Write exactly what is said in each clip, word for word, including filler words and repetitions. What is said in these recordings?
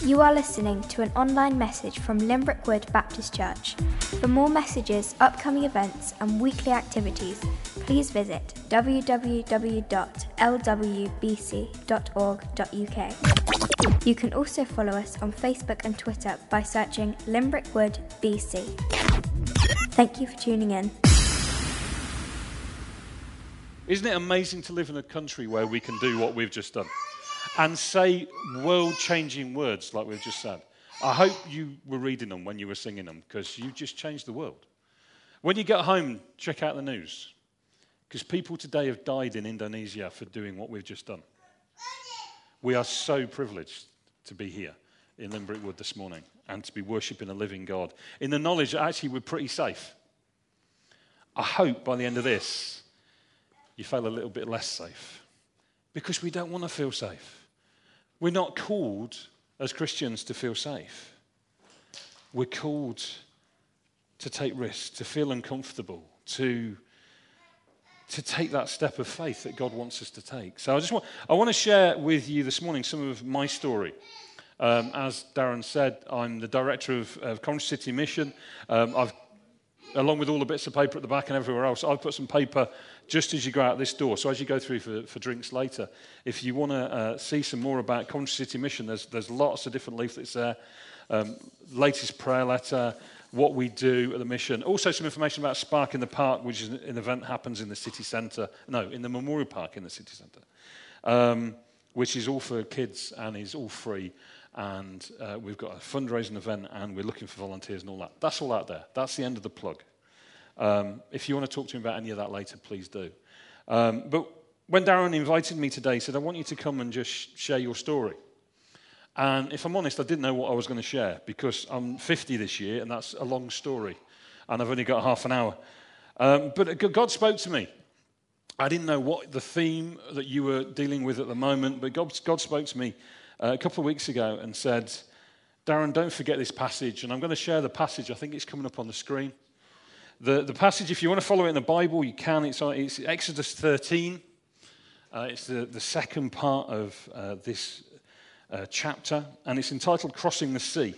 You are listening to an online message from Limbrick Wood Baptist Church. For more messages, upcoming events and weekly activities, please visit w w w dot l w b c dot org dot u k. You can also follow us on Facebook and Twitter by searching Limbrick Wood B C. Thank you for tuning in. Isn't it amazing to live in a country where we can do what we've just done and say world-changing words like we've just said? I hope you were reading them when you were singing them, because you just changed the world. When you get home, check out the news, because people today have died in Indonesia for doing what we've just done. We are so privileged to be here in Limbrick Wood this morning and to be worshipping a living God in the knowledge that actually we're pretty safe. I hope by the end of this, you feel a little bit less safe, because we don't want to feel safe. We're not called as Christians to feel safe. We're called to take risks, to feel uncomfortable, to, to take that step of faith that God wants us to take. So I just want, I want to share with you this morning some of my story. Um, as Darren said, I'm the director of, of Coventry City Mission. Um, I've Along with all the bits of paper at the back and everywhere else, I've put some paper just as you go out this door. So as you go through for, for drinks later, if you want to uh, see some more about Coventry City Mission, there's, there's lots of different leaflets there. Um, latest prayer letter, what we do at the mission. Also some information about Spark in the Park, which is an event happens in the city centre. No, in the Memorial Park in the city centre, um, which is all for kids and is all free. And uh, we've got a fundraising event, and we're looking for volunteers and all that. That's all out there. That's the end of the plug. Um, if you want to talk to me about any of that later, please do. Um, but when Darren invited me today, he said, I want you to come and just share your story. And if I'm honest, I didn't know what I was going to share, because I'm fifty this year, and that's a long story. And I've only got half an hour. Um, but God spoke to me. I didn't know what the theme that you were dealing with at the moment, but God, God spoke to me Uh, a couple of weeks ago and said, Darren, don't forget this passage. And I'm going to share the passage. I think it's coming up on the screen. The, the passage, if you want to follow it in the Bible, you can. It's, it's Exodus thirteen. Uh, it's the, the second part of uh, this uh, chapter, and it's entitled Crossing the Sea.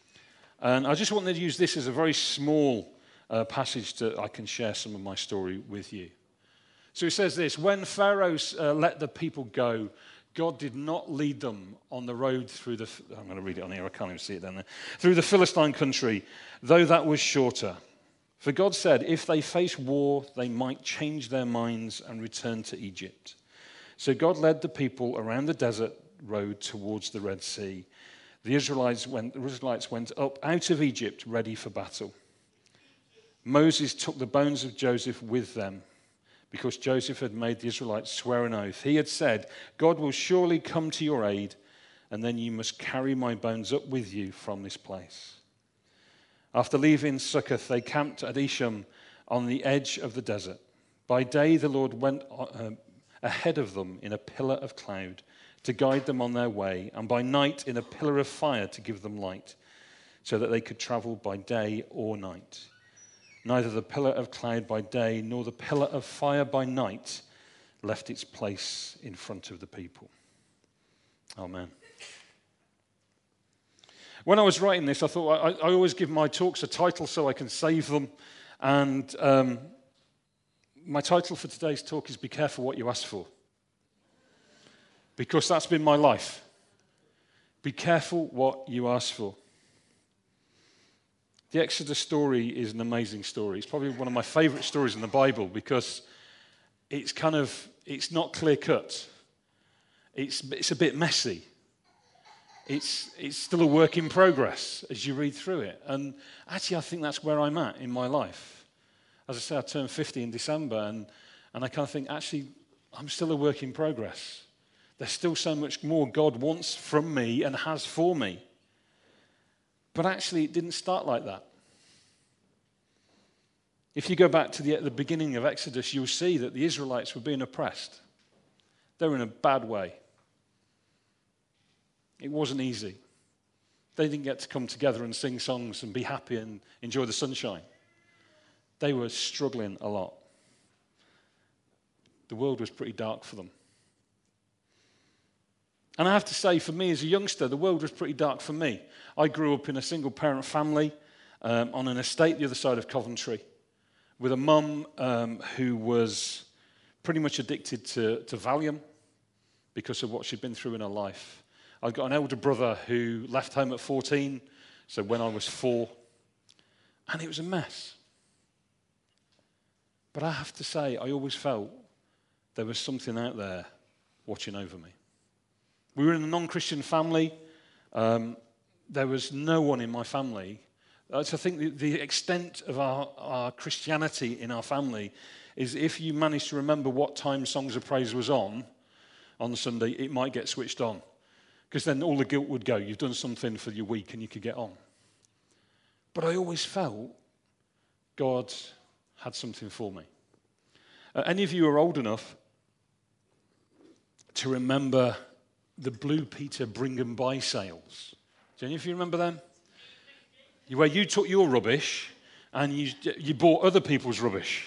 And I just wanted to use this as a very small uh, passage that I can share some of my story with you. So it says this: when Pharaoh uh, let the people go, God did not lead them on the road through the, I'm going to read it on here, I can't even see it down there, through the Philistine country, though that was shorter. For God said, if they face war, they might change their minds and return to Egypt. So God led the people around the desert road towards the Red Sea. The Israelites went, the Israelites went up out of Egypt ready for battle. Moses took the bones of Joseph with them, because Joseph had made the Israelites swear an oath. He had said, God will surely come to your aid, and then you must carry my bones up with you from this place. After leaving Succoth, they camped at Esham on the edge of the desert. By day, the Lord went uh, ahead of them in a pillar of cloud to guide them on their way, and by night in a pillar of fire to give them light, so that they could travel by day or night. Neither the pillar of cloud by day nor the pillar of fire by night left its place in front of the people. Amen. When I was writing this, I thought I, I always give my talks a title so I can save them. And um, my title for today's talk is Be Careful What You Ask For. Because that's been my life. Be careful what you ask for. The Exodus story is an amazing story. It's probably one of my favorite stories in the Bible, because it's kind of, it's not clear-cut. It's, it's a bit messy. It's, it's still a work in progress as you read through it. And actually, I think that's where I'm at in my life. As I say, I turned fifty in December, and, and I kind of think, actually, I'm still a work in progress. There's still so much more God wants from me and has for me. But actually, it didn't start like that. If you go back to the, the beginning of Exodus, you'll see that the Israelites were being oppressed. They were in a bad way. It wasn't easy. They didn't get to come together and sing songs and be happy and enjoy the sunshine. They were struggling a lot. The world was pretty dark for them. And I have to say, for me as a youngster, the world was pretty dark for me. I grew up in a single-parent family um, on an estate the other side of Coventry with a mum um, who was pretty much addicted to, to Valium because of what she'd been through in her life. I've got an elder brother who left home at fourteen, so when I was four, and it was a mess. But I have to say, I always felt there was something out there watching over me. We were in a non-Christian family. Um, there was no one in my family. Uh, so I think the, the extent of our, our Christianity in our family is if you manage to remember what time Songs of Praise was on, on Sunday, it might get switched on. Because then all the guilt would go. You've done something for your week and you could get on. But I always felt God had something for me. Uh, any of you are old enough to remember the Blue Peter Bring 'em By sales? Do any of you remember them? Where you took your rubbish and you, you bought other people's rubbish.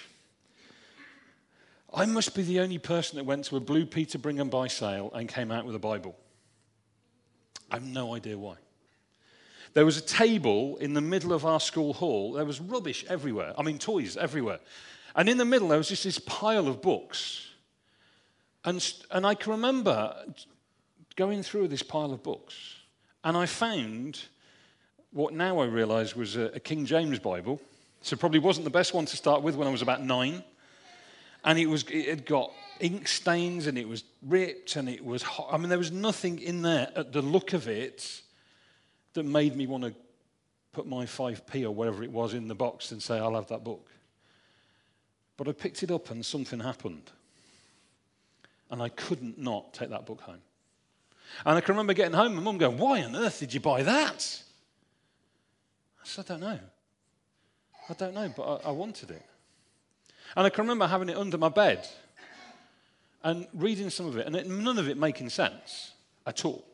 I must be the only person that went to a Blue Peter Bring 'em By sale and came out with a Bible. I have no idea why. There was a table in the middle of our school hall. There was rubbish everywhere. I mean, toys everywhere. And in the middle, there was just this pile of books. And, and I can remember going through this pile of books. And I found what now I realise was a, a King James Bible. So it probably wasn't the best one to start with when I was about nine. And it was it had got ink stains and it was ripped and it was hot. I mean, there was nothing in there at the look of it that made me want to put my five p or whatever it was in the box and say, I'll have that book. But I picked it up and something happened. And I couldn't not take that book home. And I can remember getting home and Mum going, why on earth did you buy that? I said, I don't know. I don't know, but I, I wanted it. And I can remember having it under my bed and reading some of it, and it, none of it making sense at all.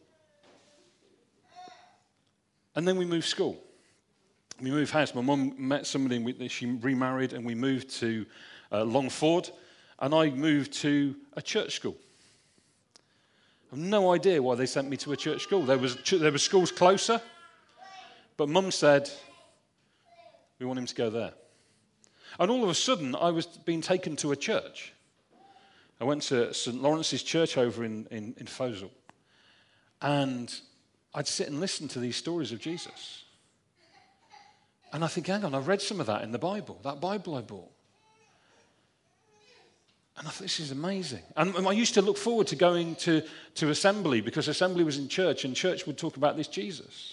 And then we moved school. We moved house. My mum met somebody, and we, she remarried, and we moved to uh, Longford, and I moved to a church school. I have no idea why they sent me to a church school. There was there were schools closer, but Mum said, we want him to go there. And all of a sudden, I was being taken to a church. I went to Saint Lawrence's Church over in, in, in Fosel. And I'd sit and listen to these stories of Jesus. And I think, hang on, I've read some of that in the Bible, that Bible I bought. And I thought, this is amazing. And I used to look forward to going to, to assembly because assembly was in church and church would talk about this Jesus.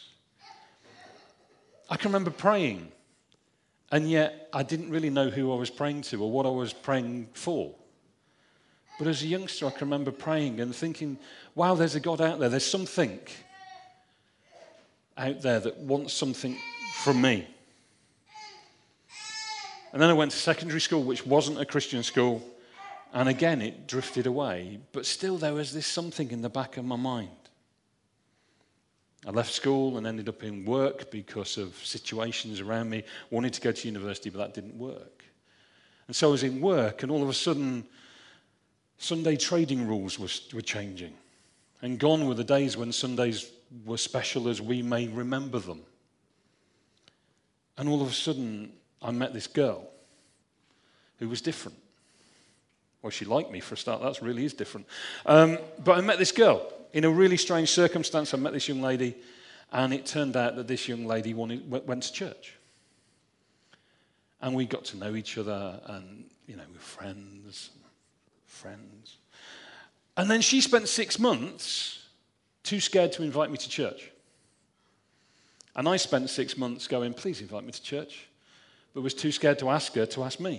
I can remember praying, and yet I didn't really know who I was praying to or what I was praying for. But as a youngster, I can remember praying and thinking, wow, there's a God out there. There's something out there that wants something from me. And then I went to secondary school, which wasn't a Christian school. And again, it drifted away. But still, there was this something in the back of my mind. I left school and ended up in work because of situations around me. Wanted to go to university, but that didn't work. And so I was in work, and all of a sudden, Sunday trading rules were, were changing. And gone were the days when Sundays were special as we may remember them. And all of a sudden, I met this girl who was different. Well, she liked me for a start. That really is different. Um, but I met this girl. In a really strange circumstance, I met this young lady, and it turned out that this young lady wanted, went to church. And we got to know each other, and, you know, we were friends, friends. And then she spent six months too scared to invite me to church. And I spent six months going, please invite me to church, but was too scared to ask her to ask me.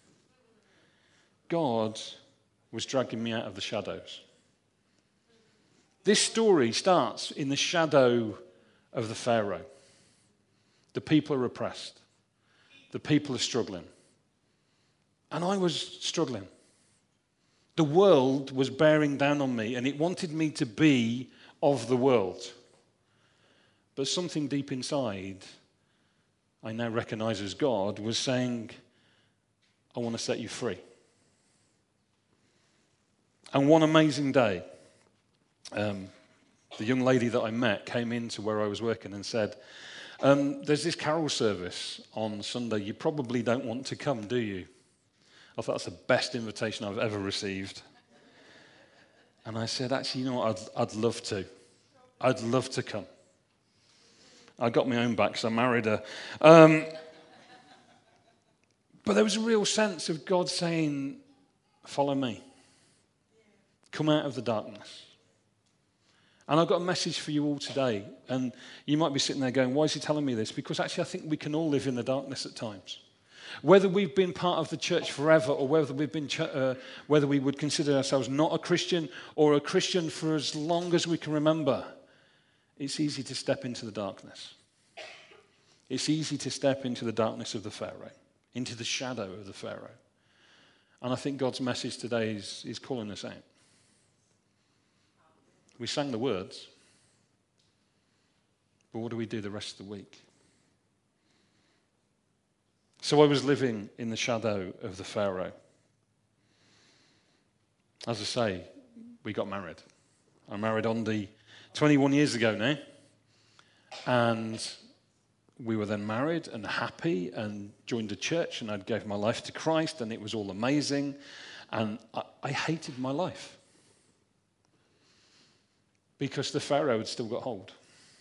God was dragging me out of the shadows. This story starts in the shadow of the Pharaoh. The people are oppressed. The people are struggling. And I was struggling. The world was bearing down on me, and it wanted me to be of the world. But something deep inside, I now recognize as God, was saying, I want to set you free. And one amazing day, um, the young lady that I met came into where I was working and said, um, there's this carol service on Sunday. You probably don't want to come, do you? I thought that's the best invitation I've ever received. And I said, actually, you know what, I'd, I'd love to. I'd love to come. I got my own back because I married her. Um, but there was a real sense of God saying, follow me. Come out of the darkness. And I've got a message for you all today. And you might be sitting there going, why is he telling me this? Because actually I think we can all live in the darkness at times. Whether we've been part of the church forever or whether we've been, ch- uh, whether we would consider ourselves not a Christian or a Christian for as long as we can remember, it's easy to step into the darkness. It's easy to step into the darkness of the Pharaoh, into the shadow of the Pharaoh. And I think God's message today is, is calling us out. We sang the words, but what do we do the rest of the week? So I was living in the shadow of the Pharaoh. As I say, we got married. I married Andy twenty-one years ago now. And we were then married and happy and joined a church and I gave my life to Christ and it was all amazing. And I, I hated my life. Because the Pharaoh had still got hold.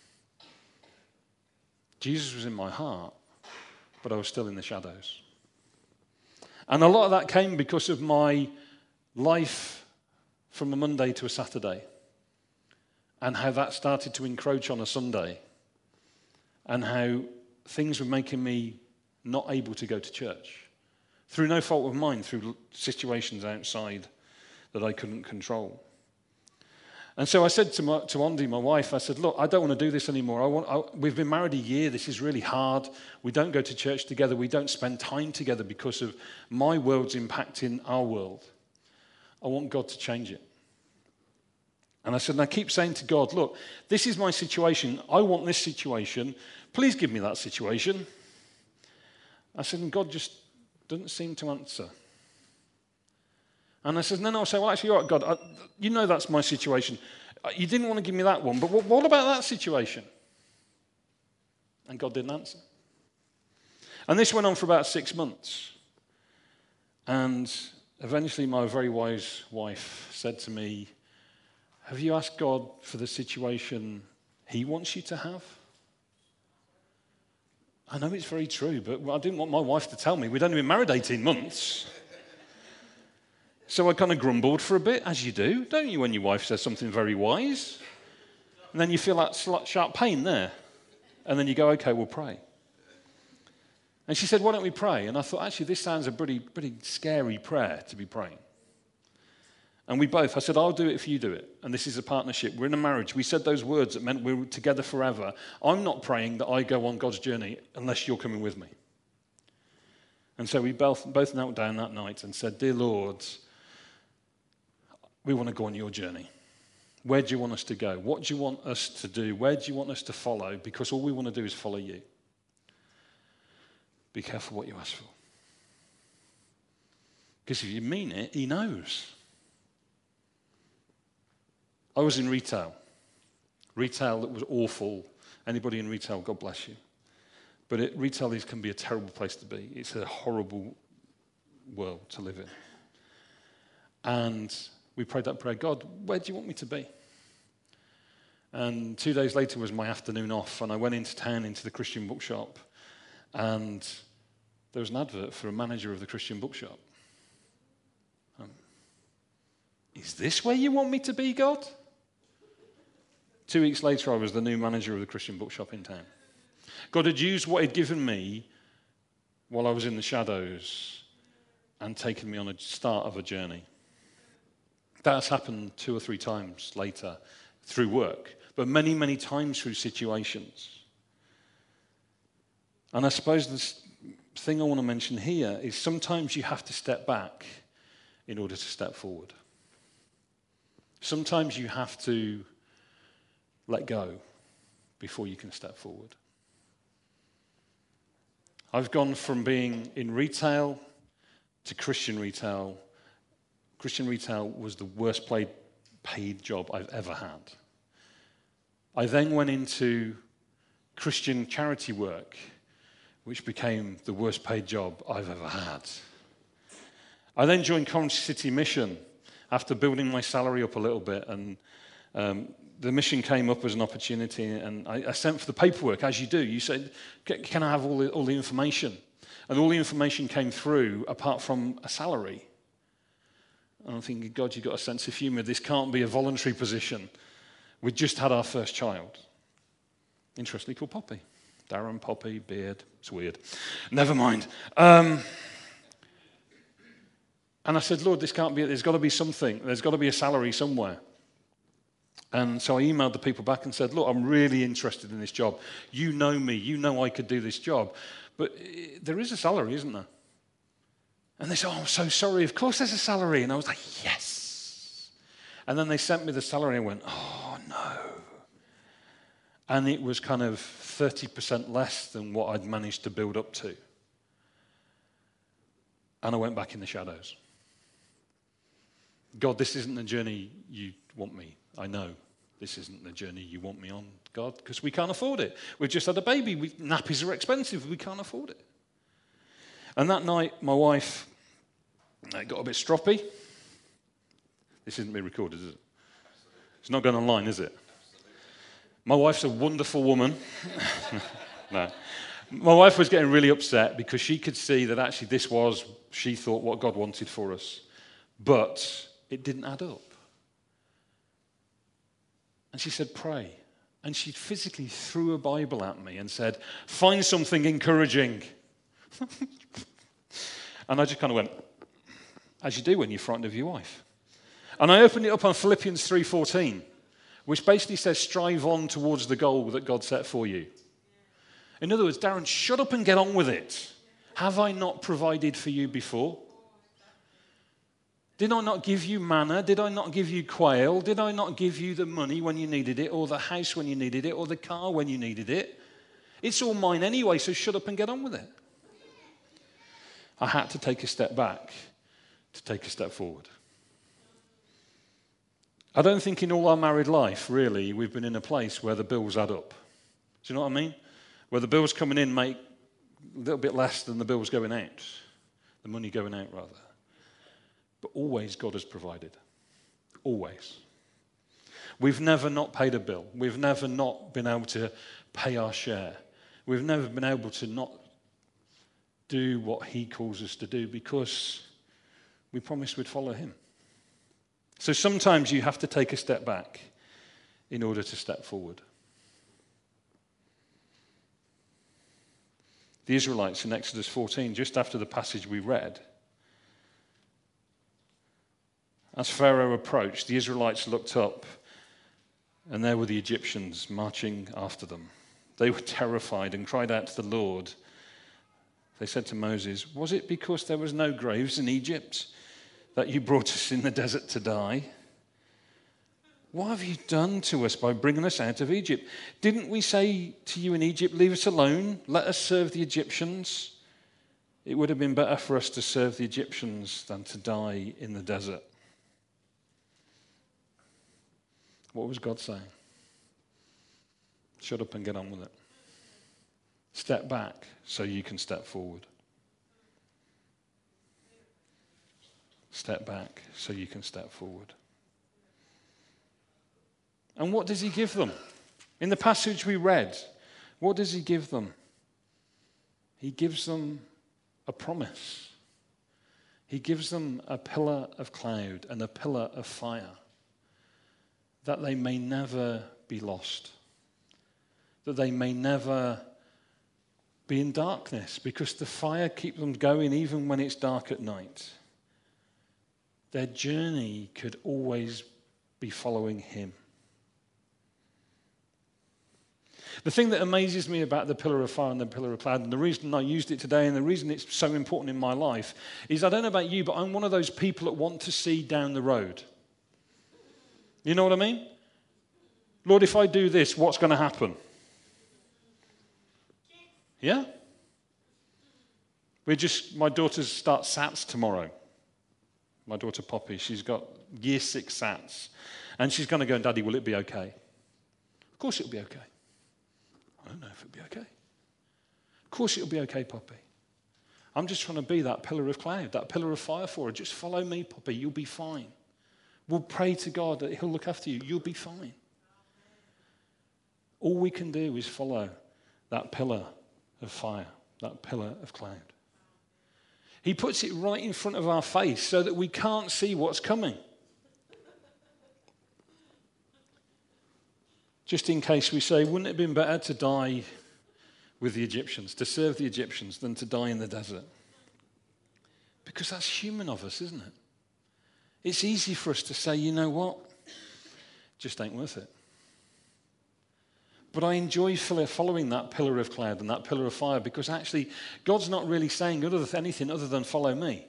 Jesus was in my heart, but I was still in the shadows. And a lot of that came because of my life from a Monday to a Saturday, and how that started to encroach on a Sunday, and how things were making me not able to go to church, through no fault of mine, through situations outside that I couldn't control. And so I said to, my, to Andy, my wife, I said, look, I don't want to do this anymore. I want, I, we've been married a year. This is really hard. We don't go to church together. We don't spend time together because of my world's impacting our world. I want God to change it. And I said, and I keep saying to God, look, this is my situation. I want this situation. Please give me that situation. I said, and God just doesn't seem to answer. And I said, no, no. I said, well, actually, all right, God, I, you know that's my situation. You didn't want to give me that one, but what, what about that situation? And God didn't answer. And this went on for about six months. And eventually my very wise wife said to me, have you asked God for the situation he wants you to have? I know it's very true, but I didn't want my wife to tell me. We'd only been married eighteen months. So I kind of grumbled for a bit, as you do, don't you, when your wife says something very wise? And then you feel that sharp pain there. And then you go, okay, we'll pray. And she said, why don't we pray? And I thought, actually, this sounds a pretty, pretty scary prayer to be praying. And we both, I said, I'll do it if you do it. And this is a partnership. We're in a marriage. We said those words that meant we were together forever. I'm not praying that I go on God's journey unless you're coming with me. And so we both, both knelt down that night and said, dear Lord, we want to go on your journey. Where do you want us to go? What do you want us to do? Where do you want us to follow? Because all we want to do is follow you. Be careful what you ask for. Because if you mean it, he knows. I was in retail. Retail that was awful. Anybody in retail, God bless you. But it, retail is, can be a terrible place to be. It's a horrible world to live in. And we prayed that prayer, God, where do you want me to be? And two days later was my afternoon off, and I went into town, into the Christian bookshop, and there was an advert for a manager of the Christian bookshop. Um, is this where you want me to be, God? Two weeks later, I was the new manager of the Christian bookshop in town. God had used what he'd given me while I was in the shadows and taken me on a start of a journey. That's happened two or three times later through work, but many, many times through situations. And I suppose this thing I want to mention here is sometimes you have to step back in order to step forward. Sometimes you have to let go before you can step forward. I've gone from being in retail to Christian retail. Christian retail was the worst paid, paid job I've ever had. I then went into Christian charity work, which became the worst paid job I've ever had. I then joined Coventry City Mission after building my salary up a little bit, and um, the mission came up as an opportunity, and I, I sent for the paperwork, as you do. You said, can I have all the, all the information? And all the information came through apart from a salary. And I'm thinking, God, you've got a sense of humour. This can't be a voluntary position. We'd just had our first child. Interestingly called Poppy. Darren, Poppy, beard. It's weird. Never mind. Um, and I said, Lord, this can't be, there's got to be something. There's got to be a salary somewhere. And so I emailed the people back and said, look, I'm really interested in this job. You know me. You know I could do this job. But there is a salary, isn't there? And they said, oh, I'm so sorry. Of course there's a salary. And I was like, yes. And then they sent me the salary and I went, oh, no. And it was kind of thirty percent less than what I'd managed to build up to. And I went back in the shadows. God, this isn't the journey you want me. I know this isn't the journey you want me on, God, because we can't afford it. We've just had a baby. We, nappies are expensive. We can't afford it. And that night, my wife got a bit stroppy. This isn't being recorded, is it? It's not going online, is it? My wife's a wonderful woman. No. My wife was getting really upset because she could see that actually this was, she thought, what God wanted for us. But it didn't add up. And she said, pray. And she physically threw a Bible at me and said, find something encouraging. And I just kind of went, as you do when you're frightened of your wife. And I opened it up on Philippians three fourteen, which basically says, strive on towards the goal that God set for you. In other words, Darren, shut up and get on with it. Have I not provided for you before? Did I not give you manna? Did I not give you quail? Did I not give you the money when you needed it, or the house when you needed it, or the car when you needed it? It's all mine anyway, so shut up and get on with it. I had to take a step back to take a step forward. I don't think in all our married life, really, we've been in a place where the bills add up. Do you know what I mean? Where the bills coming in make a little bit less than the bills going out. The money going out, rather. But always God has provided. Always. We've never not paid a bill. We've never not been able to pay our share. We've never been able to not do what he calls us to do because we promised we'd follow him. So sometimes you have to take a step back in order to step forward. The Israelites in Exodus fourteen, just after the passage we read, as Pharaoh approached, the Israelites looked up, and there were the Egyptians marching after them. They were terrified and cried out to the Lord. They said to Moses, was it because there was no graves in Egypt that you brought us in the desert to die? What have you done to us by bringing us out of Egypt? Didn't we say to you in Egypt, leave us alone, let us serve the Egyptians? It would have been better for us to serve the Egyptians than to die in the desert. What was God saying? Shut up and get on with it. Step back so you can step forward. Step back so you can step forward. And what does he give them? In the passage we read, what does he give them? He gives them a promise. He gives them a pillar of cloud and a pillar of fire, that they may never be lost, that they may never be in darkness, because the fire keeps them going even when it's dark at night. Their journey could always be following him. The thing that amazes me about the pillar of fire and the pillar of cloud, and the reason I used it today and the reason it's so important in my life, is I don't know about you, but I'm one of those people that want to see down the road. You know what I mean? Lord, if I do this, what's going to happen? Yeah? We just, my daughter starts SATs tomorrow. My daughter Poppy, she's got year six SATs. And she's going to go, Daddy, will it be okay? course it'll be okay. I don't know if it'll be okay. Of course it'll be okay, Poppy. I'm just trying to be that pillar of cloud, that pillar of fire for her. Just follow me, Poppy. You'll be fine. We'll pray to God that he'll look after you. You'll be fine. All we can do is follow that pillar of fire, that pillar of cloud. He puts it right in front of our face so that we can't see what's coming. Just in case we say, wouldn't it have been better to die with the Egyptians, to serve the Egyptians, than to die in the desert? Because that's human of us, isn't it? It's easy for us to say, you know what, just ain't worth it. But I enjoy following that pillar of cloud and that pillar of fire because actually God's not really saying anything other than follow me.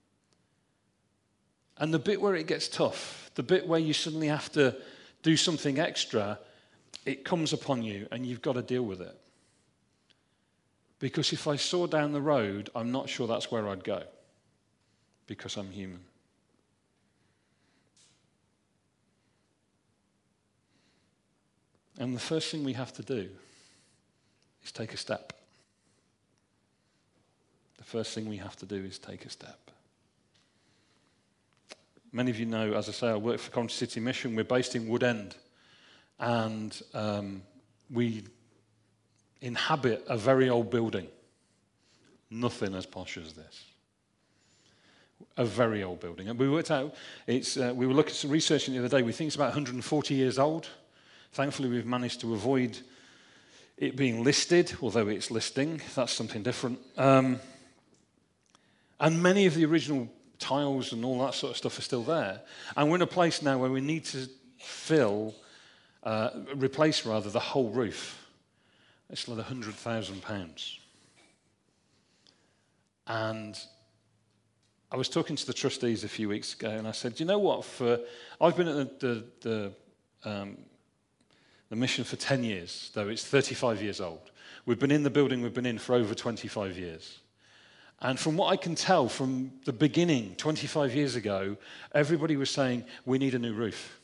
And the bit where it gets tough, the bit where you suddenly have to do something extra, it comes upon you and you've got to deal with it. Because if I saw down the road, I'm not sure that's where I'd go. Because I'm human. And the first thing we have to do is take a step. The first thing we have to do is take a step. Many of you know, as I say, I work for Coventry City Mission. We're based in Woodend. And um, we inhabit a very old building. Nothing as posh as this. A very old building. And we worked out, it's, uh, we were looking at some research the other day. We think it's about one hundred forty years old. Thankfully, we've managed to avoid it being listed, although it's listing. That's something different. Um, and many of the original tiles and all that sort of stuff are still there. And we're in a place now where we need to fill, uh, replace rather, the whole roof. It's like one hundred thousand pounds. And I was talking to the trustees a few weeks ago, and I said, do you know what? For I've been at the, the, the, um, the mission for ten years, though it's thirty-five years old. We've been in the building we've been in for over twenty-five years. And from what I can tell from the beginning, twenty-five years ago, everybody was saying, we need a new roof.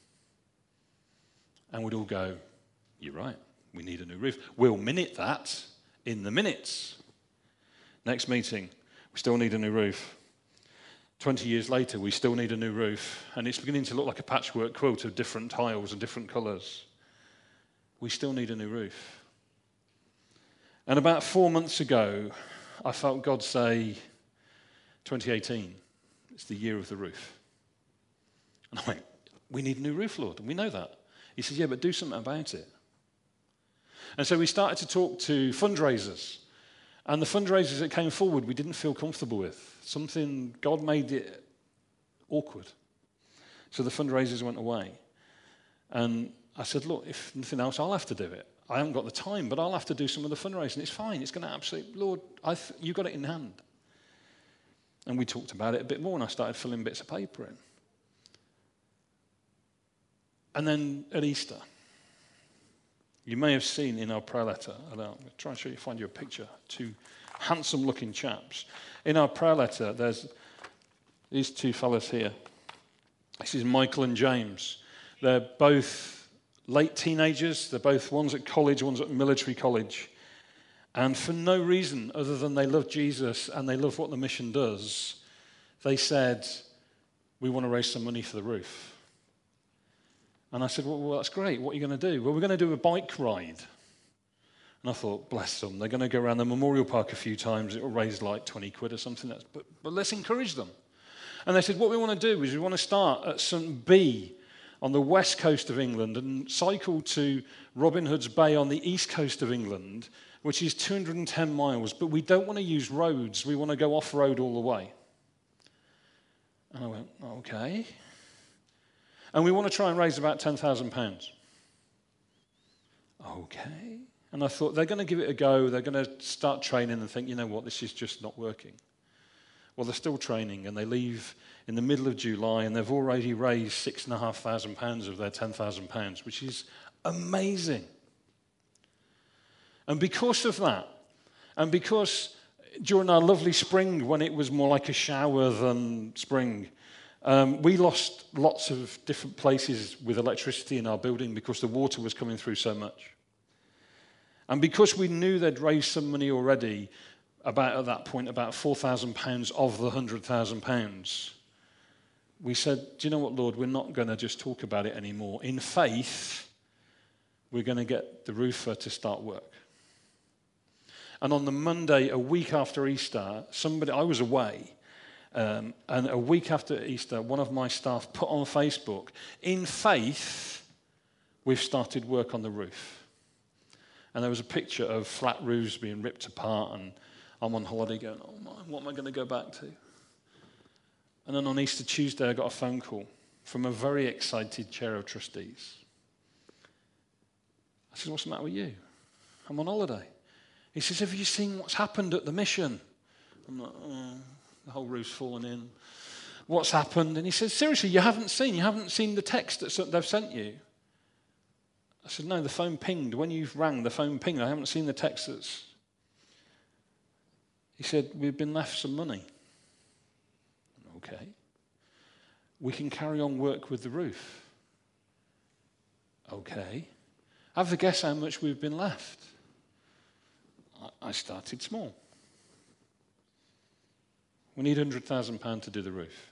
And we'd all go, you're right. We need a new roof. We'll minute that in the minutes. Next meeting, we still need a new roof. twenty years later, we still need a new roof. And it's beginning to look like a patchwork quilt of different tiles and different colours. We still need a new roof. And about four months ago, I felt God say, twenty eighteen, it's the year of the roof. And I went, we need a new roof, Lord, and we know that. He said, yeah, but do something about it. And so we started to talk to fundraisers. And the fundraisers that came forward, we didn't feel comfortable with. Something, God made it awkward. So the fundraisers went away. And I said, look, if nothing else, I'll have to do it. I haven't got the time, but I'll have to do some of the fundraising. It's fine. It's going to absolutely, Lord, I th- you got it in hand. And we talked about it a bit more, and I started filling bits of paper in. And then at Easter, you may have seen in our prayer letter, and I'll try and show you, find you a picture, two handsome-looking chaps. In our prayer letter, there's these two fellas here. This is Michael and James. They're both late teenagers. They're both, one's at college, one's at military college. And for no reason other than they love Jesus and they love what the mission does, they said, we want to raise some money for the roof. And I said, well, well, that's great. What are you going to do? Well, we're going to do a bike ride. And I thought, bless them. They're going to go around the memorial park a few times. It will raise like twenty quid or something. That's, but, but let's encourage them. And they said, what we want to do is we want to start at Saint B on the west coast of England and cycle to Robin Hood's Bay on the east coast of England, which is two hundred ten miles. But we don't want to use roads. We want to go off-road all the way. And I went, okay. And we want to try and raise about ten thousand pounds. Okay. And I thought, they're going to give it a go. They're going to start training and think, you know what, this is just not working. Well, they're still training, and they leave in the middle of July, and they've already raised six thousand five hundred pounds of their ten thousand pounds, which is amazing. And because of that, and because during our lovely spring, when it was more like a shower than spring, Um, we lost lots of different places with electricity in our building because the water was coming through so much. And because we knew they'd raised some money already, about at that point, about four thousand pounds of the one hundred thousand pounds, we said, do you know what, Lord, we're not going to just talk about it anymore. In faith, we're going to get the roofer to start work. And on the Monday, a week after Easter, somebody, I was away, um, and a week after Easter, one of my staff put on Facebook, in faith, we've started work on the roof. And there was a picture of flat roofs being ripped apart, and I'm on holiday going, oh my, what am I going to go back to? And then on Easter Tuesday, I got a phone call from a very excited chair of trustees. I said, what's the matter with you? I'm on holiday. He says, have you seen what's happened at the mission? I'm like, oh, the whole roof's fallen in. What's happened? And he says, seriously, you haven't seen? You haven't seen the text that they've sent you? I said, no, the phone pinged. When you rang, the phone pinged. I haven't seen the text that's... He said, we've been left some money. Okay. We can carry on work with the roof. Okay. Have a guess how much we've been left. I started small. We need one hundred thousand pounds to do the roof.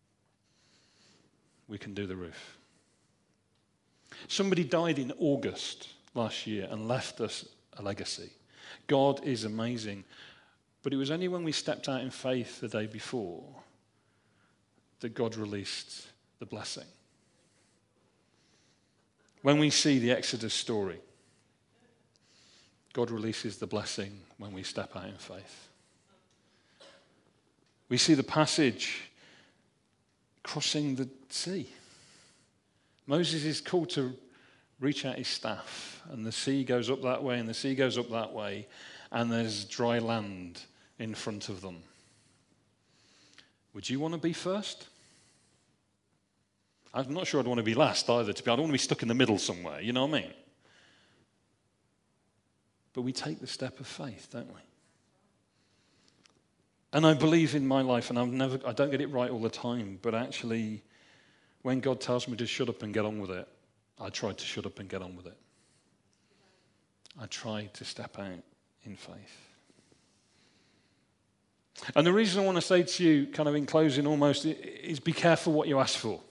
We can do the roof. Somebody died in August last year and left us a legacy. God is amazing. But it was only when we stepped out in faith the day before that God released the blessing. When we see the Exodus story, God releases the blessing when we step out in faith. We see the passage crossing the sea. Moses is called to reach out his staff, and the sea goes up that way, and the sea goes up that way, and there's dry land in front of them. Would you want to be first? I'm not sure I'd want to be last either. To be, I don't want to be stuck in the middle somewhere, you know what I mean? But we take the step of faith, don't we? And I believe in my life, and I've never, I don't get it right all the time, but actually, when God tells me to shut up and get on with it, I try to shut up and get on with it. I try to step out in faith. And the reason I want to say to you, kind of in closing almost, is be careful what you ask for.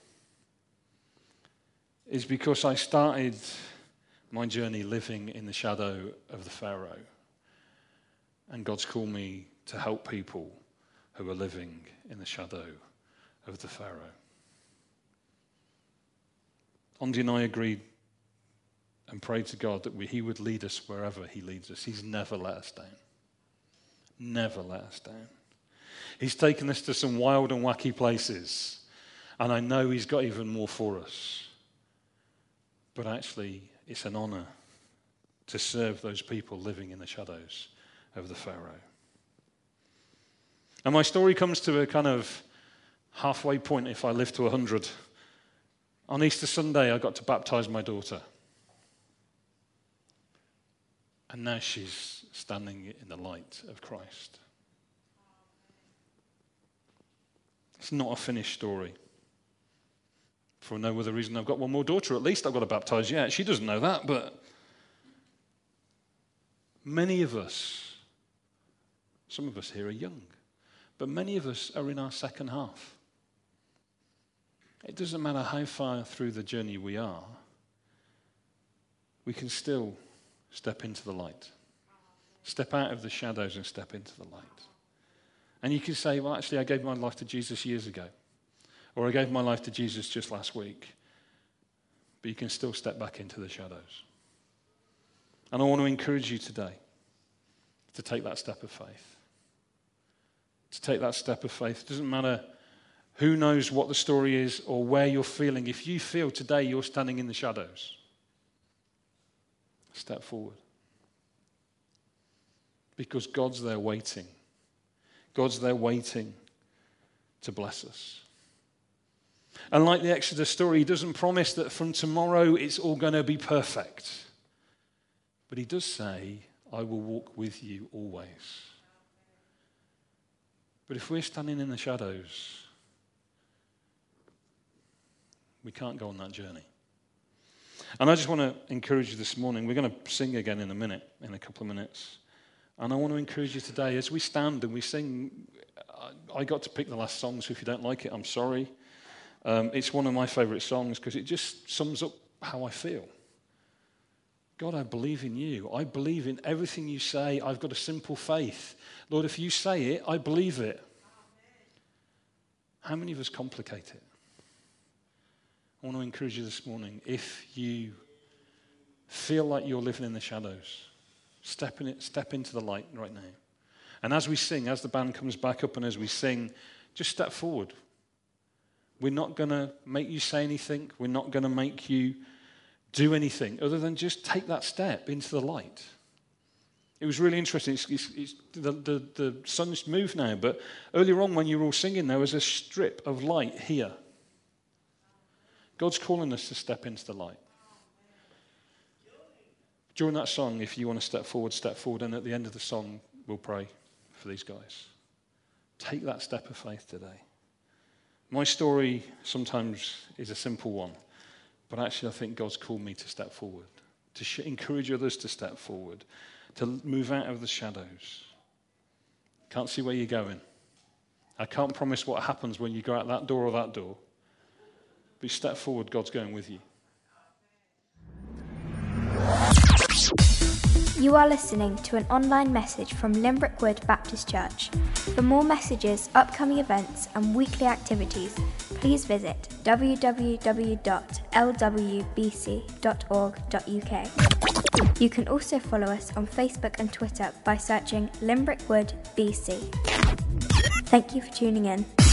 Is because I started my journey living in the shadow of the Pharaoh. And God's called me to help people who are living in the shadow of the Pharaoh. Andy and I agreed and prayed to God that we, he would lead us wherever he leads us. He's never let us down. Never let us down. He's taken us to some wild and wacky places. And I know he's got even more for us. But actually, it's an honor to serve those people living in the shadows of the Pharaoh. And my story comes to a kind of halfway point if I live to one hundred. On Easter Sunday, I got to baptize my daughter. And now she's standing in the light of Christ. It's not a finished story. For no other reason, I've got one more daughter. At least I've got to baptize yet. She doesn't know that, but many of us, some of us here are young, but many of us are in our second half. It doesn't matter how far through the journey we are, we can still step into the light. Step out of the shadows and step into the light. And you can say, well, actually, I gave my life to Jesus years ago. Or I gave my life to Jesus just last week. But you can still step back into the shadows. And I want to encourage you today to take that step of faith. To take that step of faith. It doesn't matter who knows what the story is or where you're feeling. If you feel today you're standing in the shadows, step forward. Because God's there waiting. God's there waiting to bless us. And like the Exodus story, he doesn't promise that from tomorrow it's all going to be perfect. But he does say, I will walk with you always. But if we're standing in the shadows, We can't go on that journey. And I just want to encourage you this morning. We're going to sing again in a minute, in a couple of minutes. And I want to encourage you today, as we stand and we sing, I got to pick the last song, so if you don't like it, I'm sorry. Um, it's one of my favourite songs because it just sums up how I feel. God, I believe in you. I believe in everything you say. I've got a simple faith. Lord, if you say it, I believe it. How many of us complicate it? I want to encourage you this morning, if you feel like you're living in the shadows, step in it, step into the light right now. And as we sing, as the band comes back up and as we sing, just step forward. We're not going to make you say anything. We're not going to make you do anything other than just take that step into the light. It was really interesting. It's, it's, it's, the, the, the sun's moved now, but earlier on when you were all singing, there was a strip of light here. God's calling us to step into the light. During that song, if you want to step forward, step forward. And at the end of the song, we'll pray for these guys. Take that step of faith today. My story sometimes is a simple one. But actually, I think God's called me to step forward, to sh- encourage others to step forward, to move out of the shadows. Can't see where you're going. I can't promise what happens when you go out that door or that door. But you step forward, God's going with you. You are listening to an online message from Limbrick Wood Baptist Church. For more messages, upcoming events and weekly activities, please visit w w w dot l w b c dot org dot u k. You can also follow us on Facebook and Twitter by searching Limbrick Wood B C. Thank you for tuning in.